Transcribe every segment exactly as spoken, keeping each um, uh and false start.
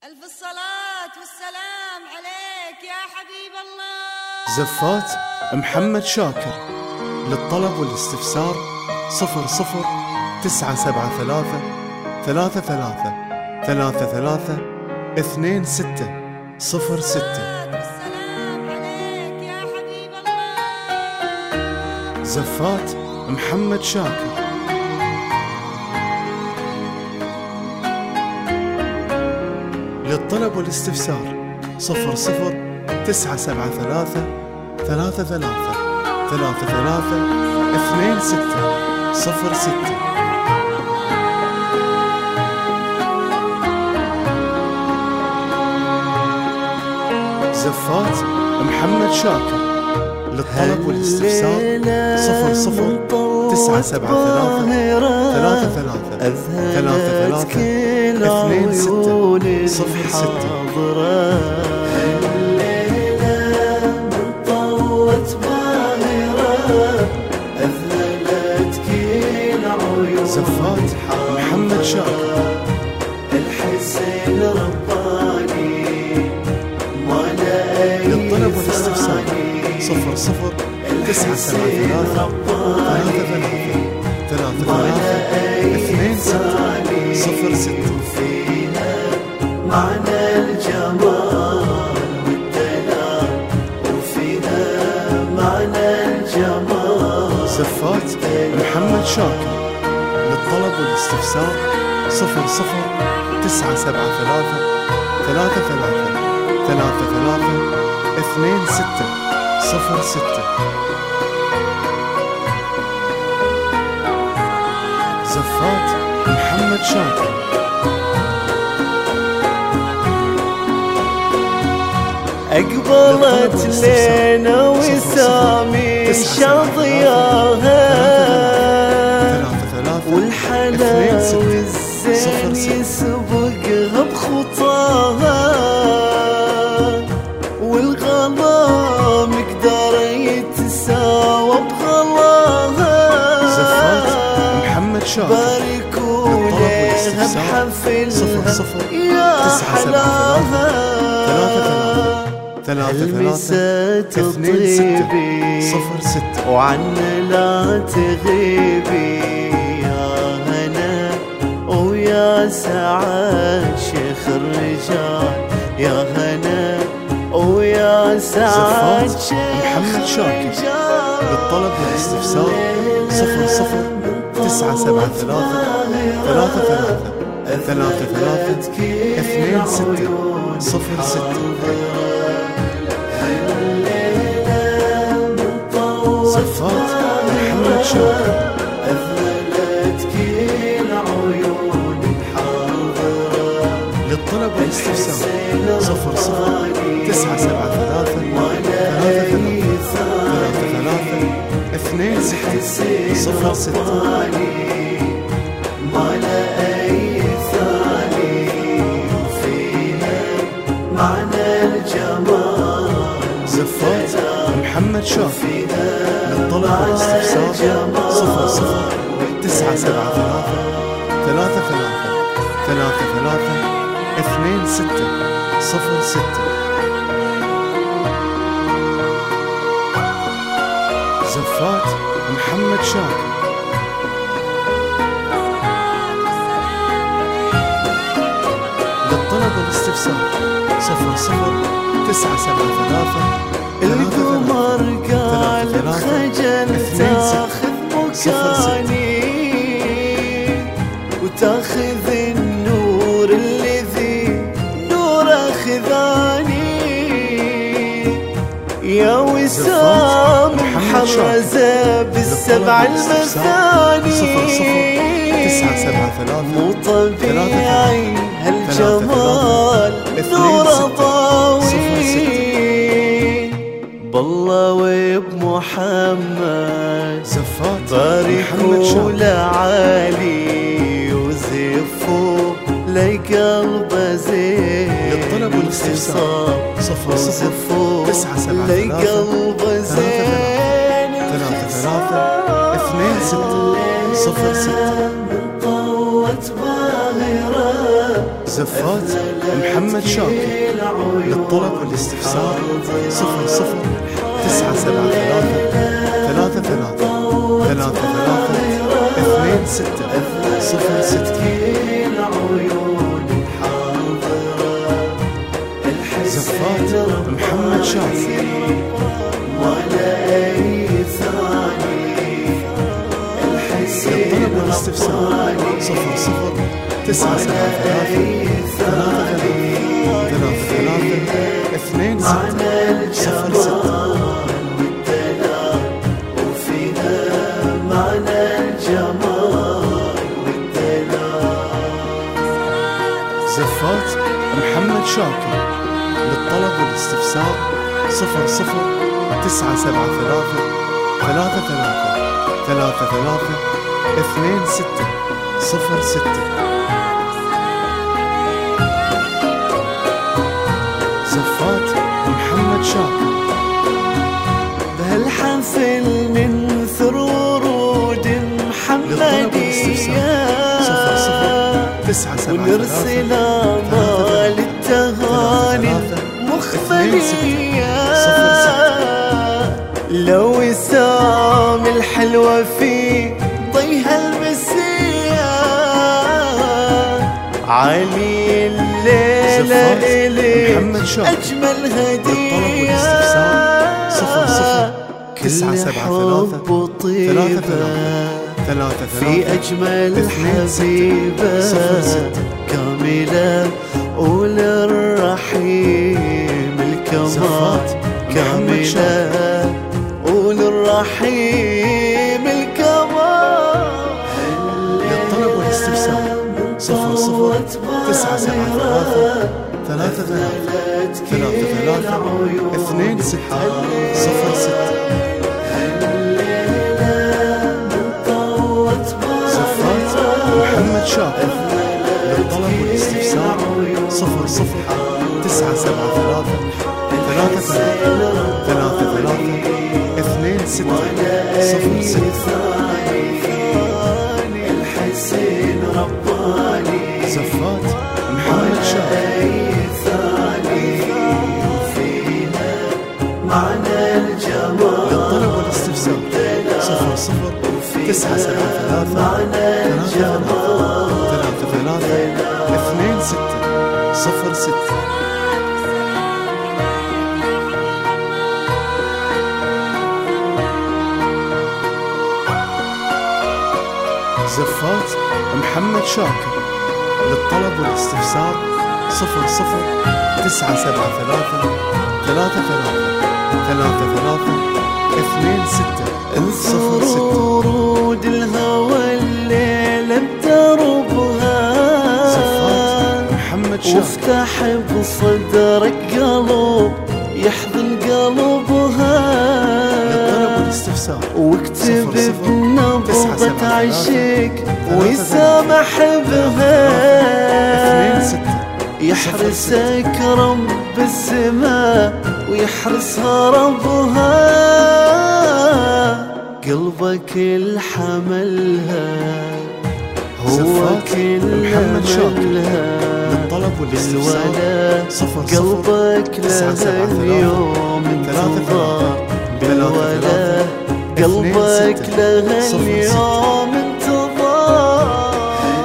ألف الصلاة والسلام عليك يا حبيب الله. زفات محمد شاكر. للطلب والاستفسار صفر صفر تسعة سبعة ثلاثة ثلاثة ثلاثة ثلاثة ثلاثة اثنين ستة صفر ستة. زفات محمد شاكر. للطلب والاستفسار صفر صفر تسعة سبعة ثلاثة ثلاثة ثلاثة ثلاثة ثلاثة اثنين ستة صفر ستة. زفات محمد شاكر. للطلب والاستفسار صفر صفر تسعة سبعة ثلاثة ثلاثة ثلاثة ثلاثة ثلاثة اثنين ستة صفر ستة. زفات محمد شاكر. الحسين رباني للطلب والاستفسار صفر صفر تسعة سبعة ثلاثة ثلاثة ثلاثة ثلاثة ثلاثة اثنين ستة صفر ستة. معنى الجمال والدلال وفيها معنى الجمال. زفات محمد شاكر. للطلب والاستفسار صفر صفر تسعة سبعة ثلاثة ثلاثة ثلاثة ثلاثة ثلاثة اثنين ستة صفر ستة. زفات محمد شاكر. أقبلت لينا وسامي شاضياها والحلا والزين يسبقها بخطاها والغلا مقدار يتساوى بغلاها. زفات محمد شاكر. باركوا ليها بحفلها يا حلاها. ثلاثة ثلاثة اثنين ستة صفر ستة. وعنا لا تغيبي يا هنا ويا سعاد شيخ الرجال يا هنا ويا سعاد شيخ محمد شاكر. للطلب والاستفسار صفر صفر تسعة سبعة ثلاثة ثلاثة ثلاثة ثلاثة ثلاثة اثنين ستة صفر ستة. زفات محمد شاكر. أذلت كل عيونك حاضرة. للطلب والاستفسار صفر صفر تسعة سبعة ثلاثة ثلاثة ثلاثة ثلاثة اثنين ستة صفر ستة. ما لا أي ثاني فيها معنى الجمال. زفات محمد شاكر. للطلب والاستفسار صفر صفر تسعة سبعة ثلاثة ثلاثة ثلاثة ثلاثة ثلاثة اثنين ستة صفر ستة. زفات محمد شاكر. للطلب والاستفسار صفر صفر تسعة سبعة ثلاثة القمر قال خجل تاخذ مكاني وتاخذ النور الذي نور خذاني يا وسام محرزة بالسبع المثاني. مو طبيعي هالجمال نور ضاوي بالله وبمحمد. زفات باركوا لعلي وزفوا لقلب زين. للطلب والاستفسار صفر صفر تسعة سبعة ثلاثة ثلاثة ثلاثة اثنين ستة صفر ستة. زفات محمد شاكر للطلب والاستفسار صفر صفر تسعة سبعة ثلاثة ثلاثة ثلاثة ثلاثة ثلاثة اثنين ستة صفر ستة. زفات محمد شاكر للطلب والاستفسار صفر صفر تسعة سبعة ثلاثة ثلاثة ثلاثة ثلاثة اثنين ستة صفر ستة. زفات محمد شاكر للطلب والاستفسار صفر صفر تسعة سبعة ثلاثة ثلاثة ثلاثة ثلاثة ثلاثة اثنين ستة صفر ستة. زفات محمد شاكر بهالحفل ننثر ورود محمدية صفر صفر تسعة سبعة ونرسل آمال التهاني مخفلية لو وسام الحلوة في ضيها المسية علي الليلة إليك أجمل هدية صفر صفر تسعة سبعة ثلاثة ثلاثة ثلاثة في أجمل حبيبة كاملة وللرحيم الكمال كاملة وللرحيم الكمال. للطلب والاستفسار صفر صفر تسعة سبعة ثلاثة ثلاثة ثلاثة ثلاثة اثنين ستة صفر ستة. زفات محمد شاكر للطلب والاستفسار صفر صفر تسعة سبعة ثلاثة ثلاثة ثلاثة ثلاثة ثلاثة اثنين ستة صفر ستة. زفات محمد شاكر للطلب والاستفسار صفر صفر تسعة سبعة ثلاثة ثلاثة ثلاثة اثنين ستة صفر ستة. زفات محمد شاكر للطلب والاستفسار صفر صفر تسعة سبعة ثلاثة ثلاثة ثلاثة ثلاثة ثلاثة اثنين ستة صفر ستة. ورود الهوى الليلة بدربها زفات محمد شاكر وافتح بصدرك قلب يحضن قلبها للطلب والاستفسار واكتب بنبضة عشق ويسامح بها اثنين ستة يحرسك رب السماء ويحرسها ربها قلبك الحملها هو كل محمد شاكر ملها للطلب والاستفسار صفر صفر قلبك لها اليوم انتظار بالولا قلبك لها اليوم انتظار.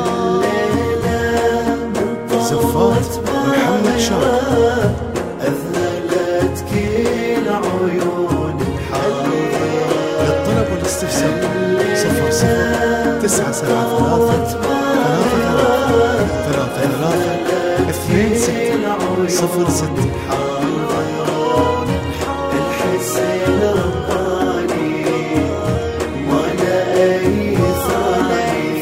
زفات محمد شاكر أذلت كل عيون للطلب والاستفسار صفر صفر تسعة سبعة ثلاثة ثلاثة ثلاثة اثنين ستة صفر ستة. الحسين رباني ولا أي ثاني.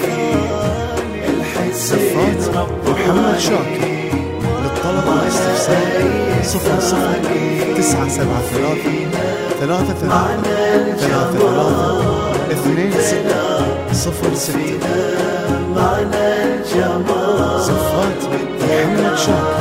زفات محمد شاكر للطلب والاستفسار صفر صفر تسعة سبعة ثلاثة ثلاثة ثلاثة ثلاثة ثلاثة اثنين ستة صفر ستة. زفات محمد شاكر